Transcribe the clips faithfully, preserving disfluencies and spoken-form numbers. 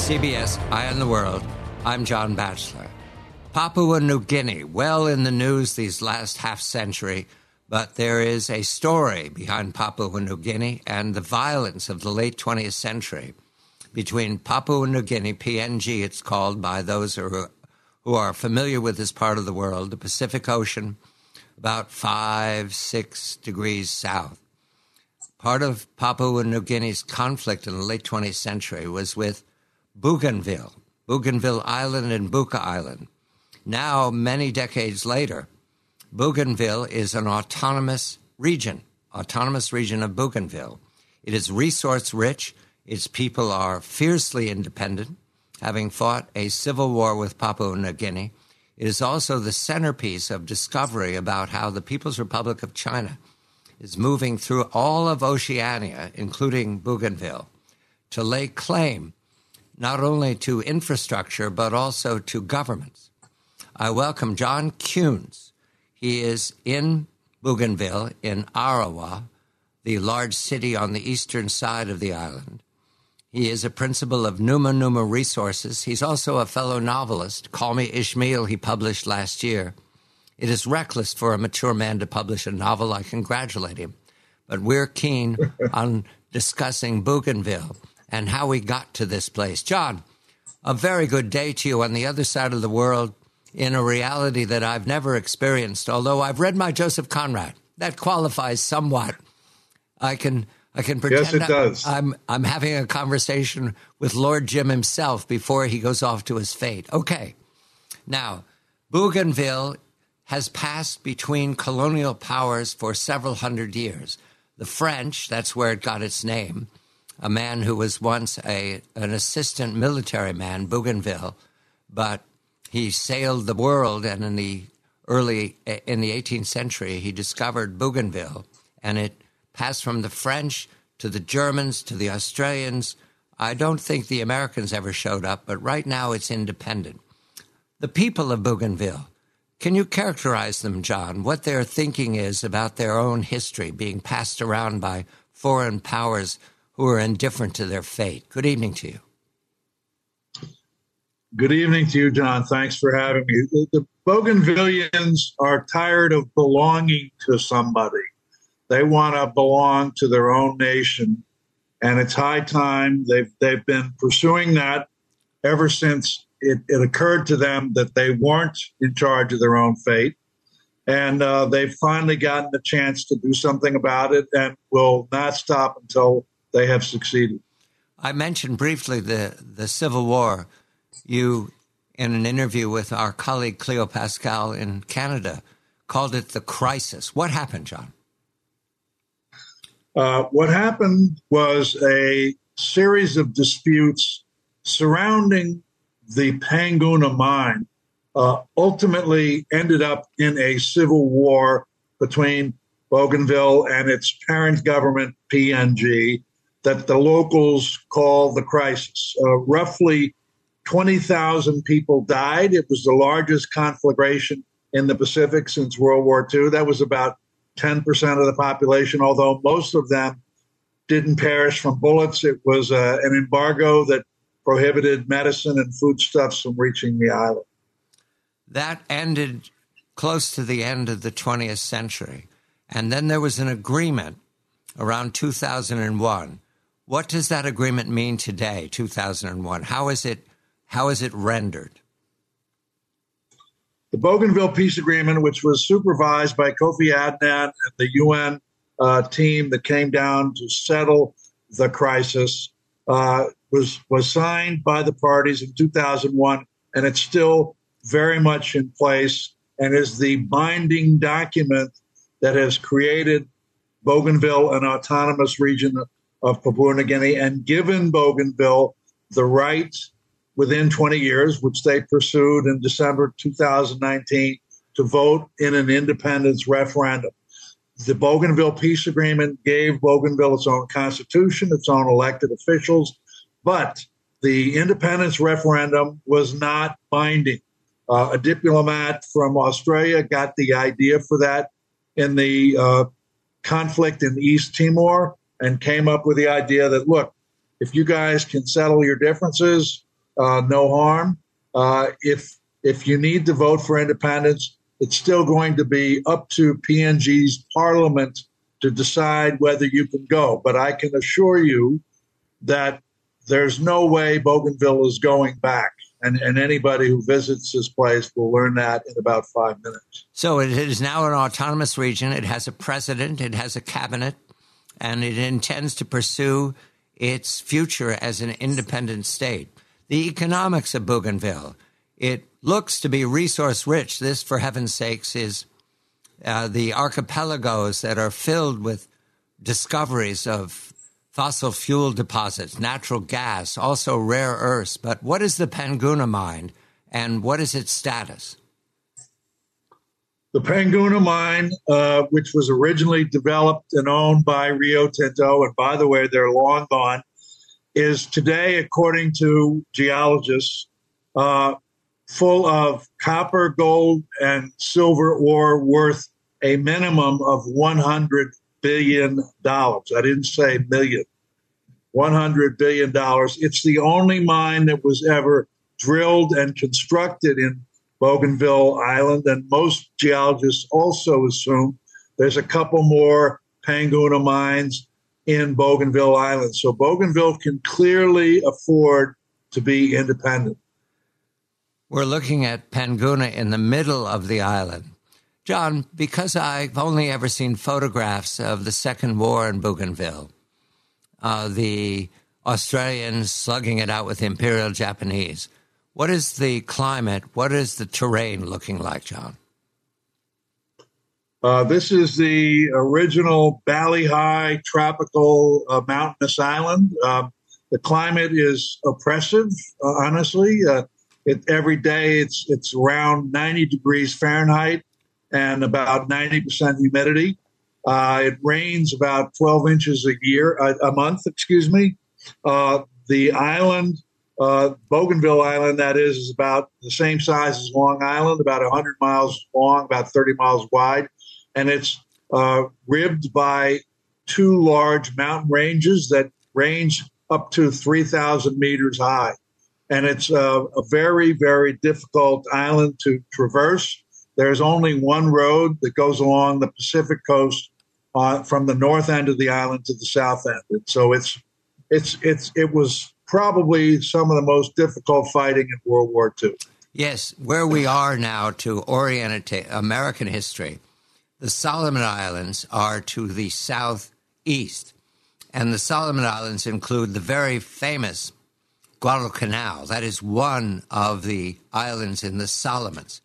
C B S Eye on the World, I'm John Batchelor. Papua New Guinea, well in the news these last half century, but there is a story behind Papua New Guinea and the violence of the late twentieth century. Between Papua New Guinea, P N G it's called by those who are, who are familiar with this part of the world, the Pacific Ocean, about five, six degrees south. Part of Papua New Guinea's conflict in the late twentieth century was with Bougainville, Bougainville Island and Buka Island. Now, many decades later, Bougainville is an autonomous region, autonomous region of Bougainville. It is resource-rich. Its people are fiercely independent, having fought a civil war with Papua New Guinea. It is also the centerpiece of discovery about how the People's Republic of China is moving through all of Oceania, including Bougainville, to lay claim not only to infrastructure, but also to governments. I welcome John Kuhns. He is in Bougainville, in Arawa, the large city on the eastern side of the island. He is a principal of Numa Numa Resources. He's also a fellow novelist. Call Me Ishmael, he published last year. It is reckless for a mature man to publish a novel. I congratulate him. But we're keen on discussing Bougainville and how we got to this place. John, a very good day to you on the other side of the world in a reality that I've never experienced, although I've read my Joseph Conrad. That qualifies somewhat. I can I can pretend yes, it does. I'm I'm having a conversation with Lord Jim himself before he goes off to his fate. Okay. Now, Bougainville has passed between colonial powers for several hundred years. The French, that's where it got its name. A man who was once a an assistant military man, Bougainville, but he sailed the world, and in the early in the eighteenth century, he discovered Bougainville, and it passed from the French to the Germans to the Australians. I don't think the Americans ever showed up, but right now it's independent. The people of Bougainville, can you characterize them, John, what their thinking is about their own history being passed around by foreign powers who are indifferent to their fate? Good evening to you. Good evening to you, John. Thanks for having me. The, the Bougainvillians are tired of belonging to somebody. They want to belong to their own nation, and it's high time. They've they've been pursuing that ever since it, it occurred to them that they weren't in charge of their own fate. And uh, they've finally gotten the chance to do something about it and will not stop until they have succeeded. I mentioned briefly the, the Civil War. You, in an interview with our colleague Cleo Pascal in Canada, called it the crisis. What happened, John? Uh, what happened was a series of disputes surrounding the Panguna mine uh, ultimately ended up in a civil war between Bougainville and its parent government, P N G, that the locals call the crisis. Uh, roughly twenty thousand people died. It was the largest conflagration in the Pacific since World War Two. That was about ten percent of the population, although most of them didn't perish from bullets. It was uh, an embargo that prohibited medicine and foodstuffs from reaching the island. That ended close to the end of the twentieth century. And then there was an agreement around two thousand one. What does that agreement mean today, two thousand one? How is it, how is it rendered? The Bougainville Peace Agreement, which was supervised by Kofi Annan and the U N uh, team that came down to settle the crisis, uh, was was signed by the parties in two thousand one, and it's still very much in place and is the binding document that has created Bougainville an autonomous region of Papua New Guinea and given Bougainville the right within twenty years, which they pursued in December two thousand nineteen, to vote in an independence referendum. The Bougainville Peace Agreement gave Bougainville its own constitution, its own elected officials, but the independence referendum was not binding. Uh, a diplomat from Australia got the idea for that in the uh, conflict in East Timor and came up with the idea that, look, if you guys can settle your differences, uh, no harm. Uh, if if you need to vote for independence, it's still going to be up to P N G's parliament to decide whether you can go. But I can assure you that there's no way Bougainville is going back. And, and anybody who visits this place will learn that in about five minutes. So it is now an autonomous region. It has a president, it has a cabinet, and it intends to pursue its future as an independent state. The economics of Bougainville, it looks to be resource rich. This, for heaven's sakes, is uh, the archipelagos that are filled with discoveries of fossil fuel deposits, natural gas, also rare earths. But what is the Panguna mine, and what is its status? The Panguna mine, uh, which was originally developed and owned by Rio Tinto, and by the way, they're long gone, is today, according to geologists, uh, full of copper, gold, and silver ore worth a minimum of one hundred billion dollars. I didn't say million. one hundred billion dollars. It's the only mine that was ever drilled and constructed in Bougainville Island, and most geologists also assume there's a couple more Panguna mines in Bougainville Island. So Bougainville can clearly afford to be independent. We're looking at Panguna in the middle of the island. John, because I've only ever seen photographs of the Second War in Bougainville, uh, the Australians slugging it out with the Imperial Japanese, what is the climate, what is the terrain looking like, John? Uh, this is the original Bali-High tropical uh, mountainous island. Uh, the climate is oppressive, uh, honestly. Uh, it, every day it's it's around ninety degrees Fahrenheit and about ninety percent humidity. Uh, it rains about twelve inches a year, a, a month, excuse me. Uh, the island, uh, Bougainville Island, that is, is about the same size as Long Island, about one hundred miles long, about thirty miles wide. And it's uh, ribbed by two large mountain ranges that range up to three thousand meters high. And it's uh, a very, very difficult island to traverse. There's only one road that goes along the Pacific coast uh, from the north end of the island to the south end. And so it's it's it's it was probably some of the most difficult fighting in World War Two. Yes, where we are now, to orient it to American history, the Solomon Islands are to the southeast, and the Solomon Islands include the very famous Guadalcanal. That is one of the islands in the Solomons.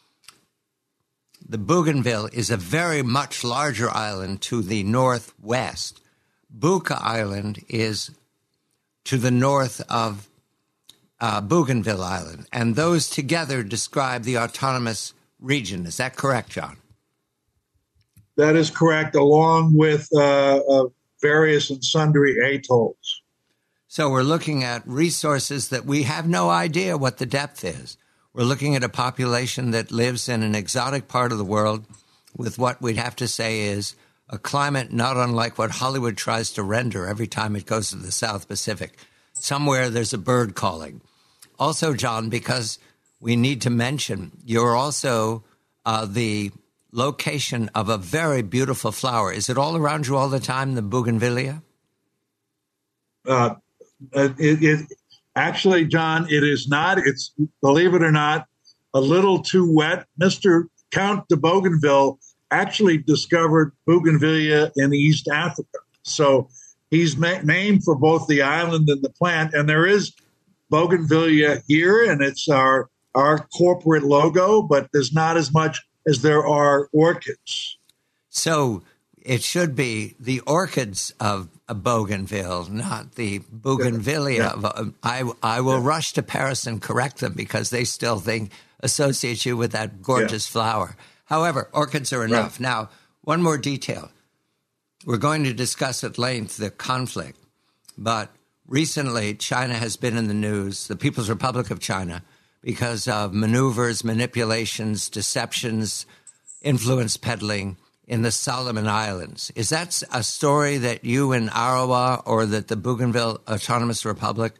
The Bougainville is a very much larger island to the northwest. Buka Island is to the north of uh, Bougainville Island, and those together describe the autonomous region. Is that correct, John? That is correct, along with uh, uh, various and sundry atolls. So we're looking at resources that we have no idea what the depth is. We're looking at a population that lives in an exotic part of the world with what we'd have to say is a climate not unlike what Hollywood tries to render every time it goes to the South Pacific. Somewhere there's a bird calling. Also, John, because we need to mention, you're also uh, the location of a very beautiful flower. Is it all around you all the time, the bougainvillea? Uh, it, it actually, John, it is not. It's, believe it or not, a little too wet. Mister Count de Bougainville actually discovered bougainvillea in East Africa. So he's ma- named for both the island and the plant. And there is bougainvillea here, and it's our our corporate logo, but there's not as much as there are orchids. So it should be the orchids of Bougainville, not the bougainvillea. Yeah. Of, I, I will yeah. rush to Paris and correct them because they still think associate you with that gorgeous yeah. flower. However, orchids are enough. Right. Now, one more detail. We're going to discuss at length the conflict, but recently China has been in the news, the People's Republic of China, because of maneuvers, manipulations, deceptions, influence peddling in the Solomon Islands. Is that a story that you in Arawa or that the Bougainville Autonomous Republic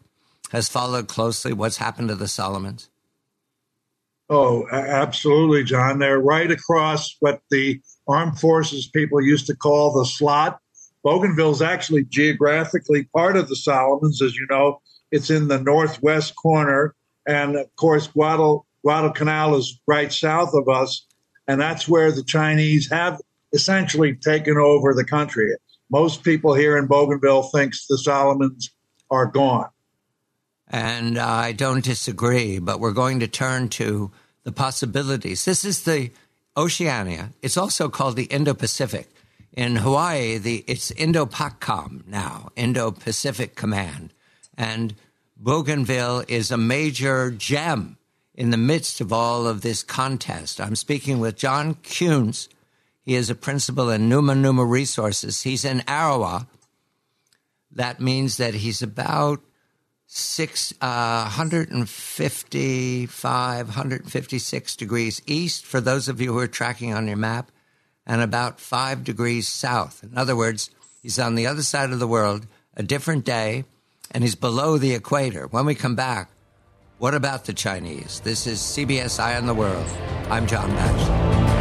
has followed closely what's happened to the Solomons? Oh, absolutely, John. They're right across what the armed forces people used to call the slot. Bougainville is actually geographically part of the Solomons. As you know, it's in the northwest corner. And, of course, Guadal- Guadalcanal is right south of us. And that's where the Chinese have essentially taken over the country. Most people here in Bougainville think the Solomons are gone. And uh, I don't disagree, but we're going to turn to the possibilities. This is the Oceania. It's also called the Indo-Pacific. In Hawaii, the it's Indo-PACOM now, Indo-Pacific Command. And Bougainville is a major gem in the midst of all of this contest. I'm speaking with John Kunz. He is a principal in Numa Numa Resources. He's in Arawa. That means that he's about six, uh, one fifty-five, one fifty-six degrees east, for those of you who are tracking on your map, and about five degrees south. In other words, he's on the other side of the world, a different day, and he's below the equator. When we come back, what about the Chinese? This is C B S Eye on the World. I'm John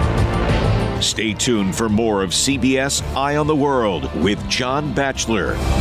Batchelor. Stay tuned for more of C B S Eye on the World with John Batchelor.